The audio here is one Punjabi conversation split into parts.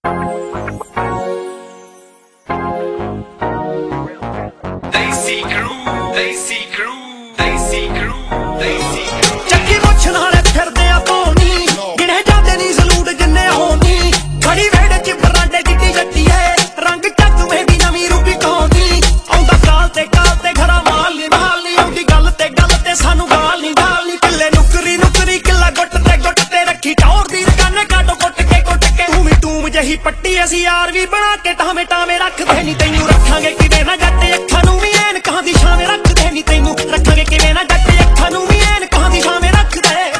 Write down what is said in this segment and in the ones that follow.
ਚੱਕੀ ਮੁੱਛ ਨਾਲੇ ਫਿਰਦੇ ਆ ਪੌਣੀ ਗਿਣੇ ਜਾਂਦੇ ਨੀ ਸਲੂਟ ਜਿੰਨੇ ਹੋਣੀ ਖੜੀ ਵੇੜੇ ਚ ਬਰਾਂਡੇ ਕਿੱਡੀ ਜੱਟੀ ਐ ਰੰਗ ਚੱਕ ਮਹਿੰਦੀ ਨਵੀਂ ਰੂਪੀ ਕਹਾਉਂਦੀ ਆਉਂਦਾ ਕਾਲ ਤੇ ਘਰਾ ਮਾਲ ਨੀ ਆਉਂਦੀ ਗੱਲ ਤੇ ਸਾਨੂੰ ਗਾਲ ਨੀ ਕਿੱਲੇ ਨੁਕਰੀ ਕਿੱਲਾ ਗੁੱਟ ਤੇ ਰੱਖੀ ਟੌਰ ਦੀ ਰਕਾਨੇ ਕਾਟੋ ਕੁੱਟ ਕੇ ਤੂੰ ਜਹੀ ਪੱਟੀ ਅਸੀਂ ਯਾਰ ਵੀ ਬਣਾ ਕੇ ਟਾਵੇਂ ਰੱਖਦੇ ਨੀ ਤੈਨੂੰ ਰੱਖਾਂਗੇ ਕਿਵੇਂ ਨਾ ਜੱਟ ਅੱਖਾਂ ਨੂੰ ਵੀ ਐਨਕਾਂ ਦੀ ਛਾਵੇਂ ਰੱਖਦੇ ਨੀ ਤੈਨੂੰ ਰੱਖਾਂਗੇ ਕਿਵੇਂ ਨਾ ਜੱਟ ਅੱਖਾਂ ਨੂੰ ਵੀ ਐਨਕਾਂ ਦੀ ਛਾਵੇਂ ਰੱਖਦੇ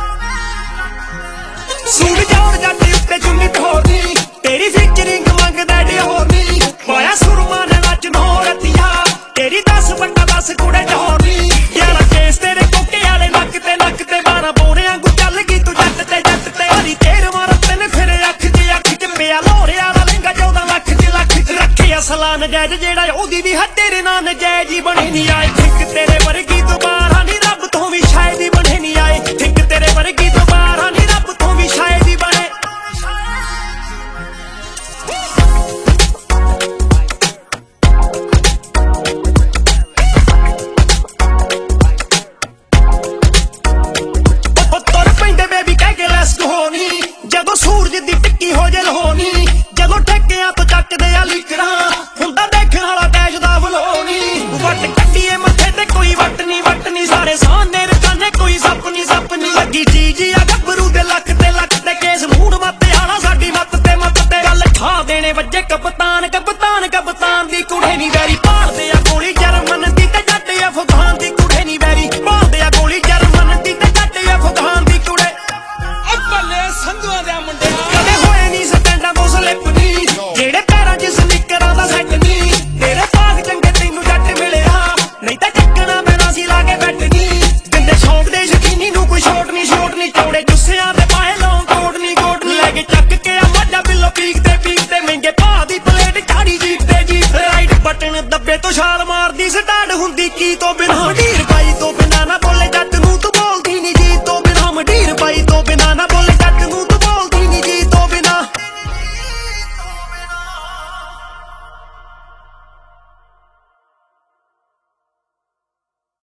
ਸੂਟ ਜੋੜ ਜੱਟ ਉੱਤੇ ਚੁੰਨੀ ਢੋਦੀ ਤੇਰੀ ਫਿਕਰਿੰਗ ਮੰਗਦਾ ਢੋਦੀ ਪਾਇਆ ਸੁਰਮਾ ਨੇ ਨੱਚ ਨੋਰਤੀਆ ਤੇਰੀ 10 ਬੰਦਾ 10 ਕੁੜੇ ਢੋਦੀ ਯਾਰਾ ਕੇਸ ਤੇਰੇ ਕੋਕੇ ਵਾਲੇ ਨੱਕ ਤੇ 12 ਬੋਰਿਆਂ ਗੁ ਚੱਲ ਗਈ ਤੂੰ ਜੱਟ ਤੇ ਹਰੀ ਤੇਰ ਮਾਰਤੇ ਨੇ ਫਿਰ ਅੱਖ ਚ ਪਿਆ ਲੋਰਿਆ ਦਾ ਲਹਿੰਗਾ 14 ਲੱਖ ਚ ਰੱਖਿਆ ਸਲਾਹ ਨਜਾਇਜ਼ ਜਿਹੜਾ ਉਹਦੀ ਵੀ ਹੱਦ ਤੇਰੇ ਨਾਲ ਨਜਾਇਜ਼ ਹੀ ਬਣੇ ਨੀ ਆਏ ਠਿੱਕ ਤੇਰੇ ਵਰਗੀ ਦੁਬਾਰਾ ਨੀ ਰੱਬ ਤੋਂ ਵੀ ਸ਼ਾਇਦ ਹੀ ਬਣੇ ਨੀ ਆਏ ਠਿੱਕ ਤੇਰੇ ਵਰਗੀ ਦੁਬਾਰਾ ਨੀ ਰੱਬ ਤੋਂ ਵੀ ਸ਼ਾਇਦ ਹੀ ਬਣੇ ਤੁਰ ਪੈਂਦੇ ਬੇਬੀ ਕਹਿ ਕੇ ਲੈਸ ਹੋਣੀ ਜਦੋਂ ਸੂਰਜ ਦੀ ਟਿੱਕੀ ਹੋ ਜੇ ਲਹੋਣੀ ਜਦੋਂ ਠੇਕਿਆਂ ਤੋਂ ਚੱਕਦੇ ਆ ਲੀਕਰਾਂ ਹੁੰਦਾ ਦੇਖਣ ਵਾਲਾ ਡੈਸ਼ ਦਾ ਬਲੋਣੀ ਵੱਟ ਕੱਢੀਏ ਮੱਥੇ ਤੇ ਕੋਈ ਵੱਟ ਨੀ ਸਾਰੇ ਸਾਹਨੇ ਰਕਾਨੇ ਕੋਈ ਸੱਪ ਨੀ ਲੱਗੀ ਚੀਜ਼ ਆ ਗੱਭਰੂ ਦੇ ਲੱਕ ਤੇ ਕੇਸ ਮੂੜ ਮੱਤੇ ਆਲਾ ਸਾਡੀ ਮੱਤ ਤੇ ਗੱਲ ਖਾ ਦੇਣੇ ਵੱਜੇ ਕਪਤਾਨ ਦੀ ਕੁੜੇ ਨੀ ਵੈਰੀ ਭਾਲਦੇ ਆ ਗੋਲੀ ਜਰਮਨ ਦੀ ਤੇ ਜੱਟ ਅਫਗਾਨ ਦੀ ਕੁੜੇ ਨੀ ਵੈਰੀ ਭਾਲਦੇ ਆ ਗੋਲੀ ਜਰਮਨ ਦੀ ਤੇ ਜੱਟ ਅਫਗਾਨ ਦੀ ਕੁੜੇ ਬੱਲੇ ਸੰਧੂਆਂ ਦੇ ਮੁੰਡਿਆ ਕਦੇ ਹੋਏ ਨੀ ਸਟੈਂਡਾਂ ਤੋਂ ਸਲਿੱਪ ਨੀ ਜਿਹੜੇ ਪੈਰਾਂ 'ਚ ਸਨੀਕਰਾਂ ਦਾ ਸੈੱਟ ਨੀ ਤੇਰੇ ਭਾਗ ਚੰਗੇ ਤੈਨੂੰ ਜੱਟ ਮਿਲਿਆ ਨਹੀਂ ਤਾਂ ਚੱਕਣਾ ਪੈਣਾ ਸੀ ਲਾ ਕੇ ਬੈਠ ਨੀ ਦਿੰਦੇ ਸ਼ੌਂਕ ਦੇ ਸ਼ਕੀਨੀ ਨੂੰ ਕੋਈ ਛੋਟ ਨੀ ਚੌੜੇ ਜੁੱਸਿਆਂ ਦੇ ਪਾਏ ਲੌਂਗ ਕੋਟ ਨੀ ਲੈ ਕੇ ਚੱਕ ਕੇ ਆ ਮੱਝਾ ਬਿੱਲੋ ਪੀਕ ਤੇ ਮਹਿੰਗੇ ਭਾਅ ਦੀ ਪਲੇਟ ਚਾੜੀ ਜੀਪ ਤੇ ਰਾਈਟ ਬਟਨ ਦੱਬੇ ਤੋਂ ਛਾਲ ਮਾਰਦੀ ਸਟਾਰਟ ਹੁੰਦੀ ਕੀ ਤੋਂ ਬਿਨਾਂ